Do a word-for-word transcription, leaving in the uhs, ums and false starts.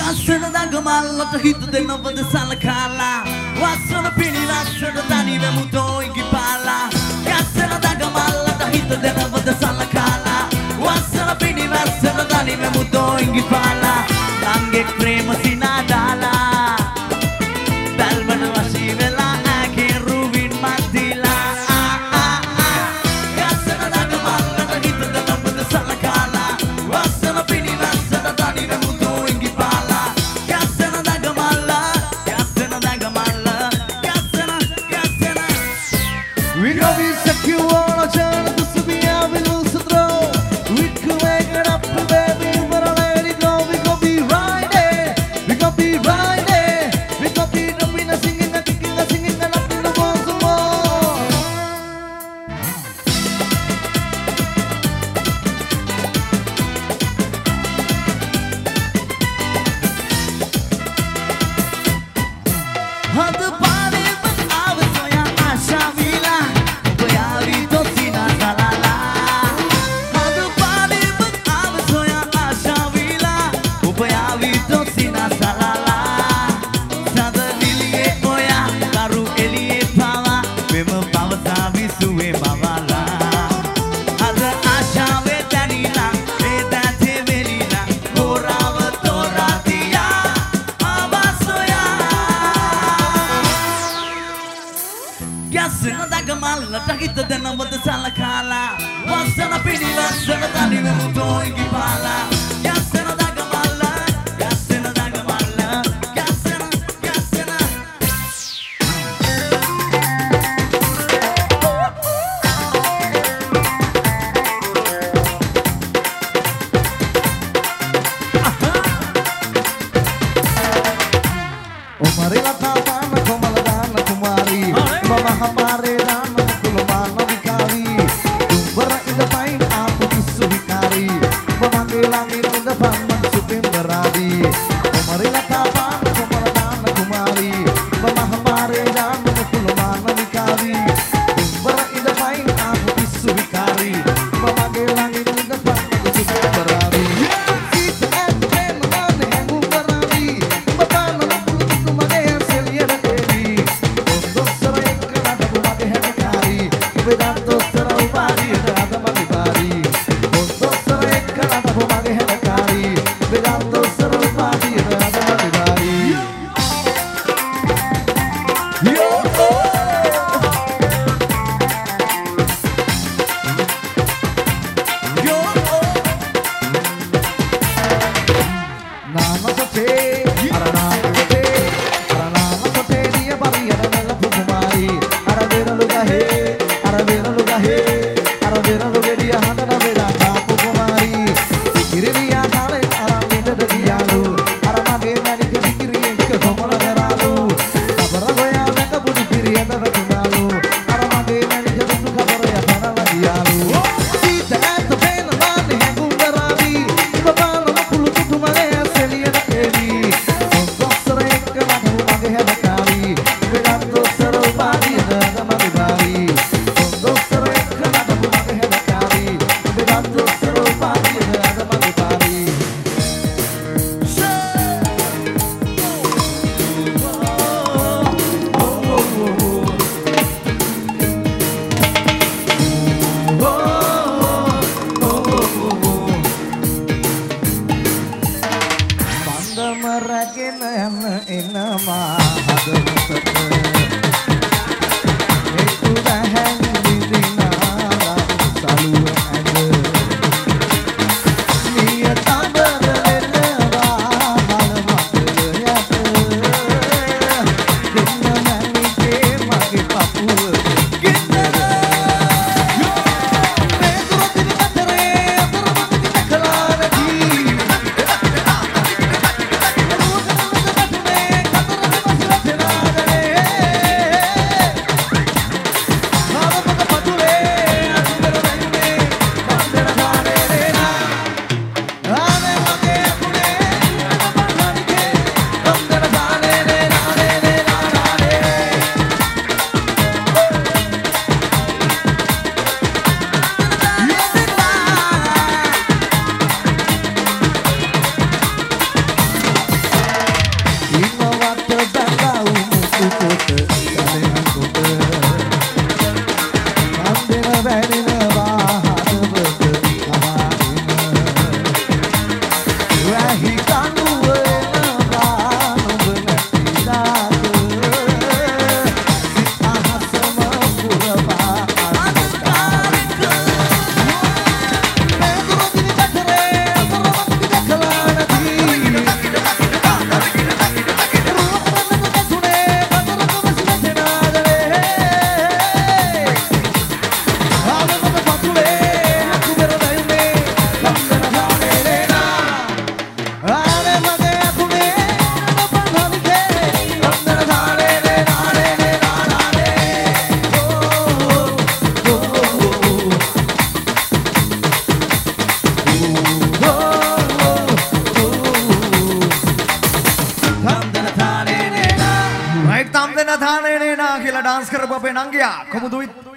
ලස්සන දඟමල්ලට හිත දෙනවද සලකාලා වස්සන පිණි ලස්සන තනිවෙමු තෝයිකි පාලා ලස්සන දඟමල්ලට හිත දෙනවද සලකාලා වස්සන පිණි ලස්සන තනිවෙමු තෝයිකි පාලා ළඟෙක් ප්‍රේම සිනා දාලා බැල්වන වශී වෙලා ඇගේ රුවින් මැදිලා ලස්සන දඟමල්ලට හිත දෙනවද සලකාලා වස්සන පිණි ලස්සන තනිවෙමු තෝයිකි පාලා ලස්සන දඟමල්ල ලස්සන දඟමල්ල ලස්සන ලස්සන We gonna be secure on a journey to Sabia, we lose the throw. We can make it up to baby, but I let it go. We gonna be right there, we gonna be right there. We gonna be jumping and singing and kicking and singing and up in the world some more. හද පාරේම ආව සොයා ආශා වීලා ඔබයාවි තොසිනා සලාලා හද පාරේම ආව සොයා ආශා වීලා ඔබයාවි තොසිනා සලාලා සද නිලියේ ඔයා කරු එළියේ පාවා මෙම පවසා විසුවේ බවලා හද ආශාවේ දැනිලා ඒ දැතේ වෙලිලා හොරාව තෝරා දියා ආවසොයා යස්සන දඟමල්ලට හිත දෙනවද සලකාලා වස්සන පිණි ලස්සන තනිවෙමු තෝයිකි පාලා යස්සන දඟමල්ල යස්සන දඟමල්ල යස්සන යස්සන O Marila Tavana, Komaladana Kumari, Mama Hamare Dana, Kulumana Vikari, Dumbara in the pine, Apu Suvikari, Mama Gilangi in the Paman Supim Baradi, O Marila Tavana, Komaladana Kumari, Mama Hamare Dana, Kulumana Vikari, Dumbara in the pine, Apu Suvikari, Mama Gilangi in the Paman Supim Baradi. Sit and then one and Baradi, Babana. තම් දෙන තානේ නේ නා කියලා dance කරපු අපේ නංගයා කොමුදුයි